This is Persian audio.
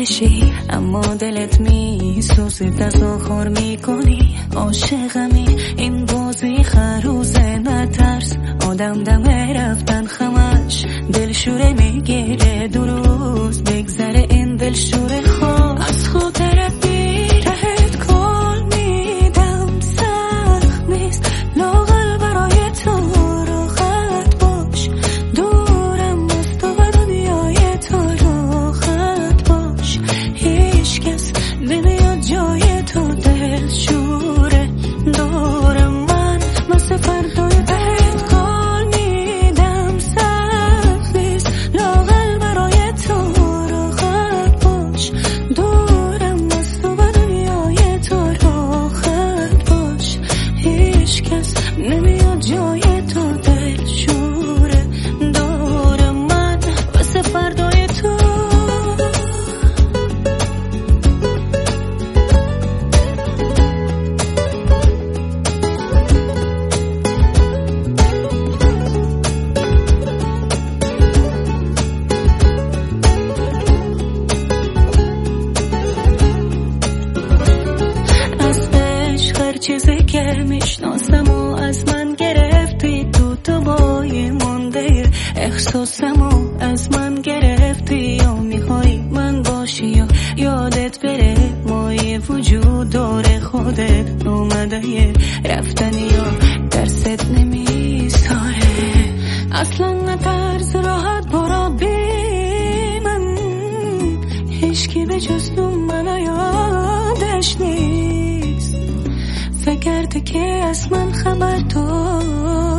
بشی، اما دلت میسوزه، تظاهر میکنی عاشقمی. این بازی خروزه، نترس آدم دمه رفتن خمش دلشوره میگیره. دو روز بگذره این دلشوره خواه از خاطرت بیرهت کل میدم. سخت نیست لاغل برای تو راحت باش، دورم از تو و دنیای تو راحت باش. هیچ کس نمیاد جای تو، دلشوره دورم من مثل فردای بهت کل میدم. سخت نیست لاغل برای تو راحت باش، دورم از تو و دنیای تو راحت باش. هیچ کس نمیاد جای تو، دلشوره دورم من مثل فردای تو. چیزی که میشناسم و از من گرفتی، تو بای مونده احساسم و از من گرفتی. یا میخوای من باشی یا یادت بره، مای وجود داره خودت اومده رفتن یا درست نمیساره. اصلا نترس راحت برا بی من، هیچکی به جز تو منو یادش نیست. فکرته که از من خبر تو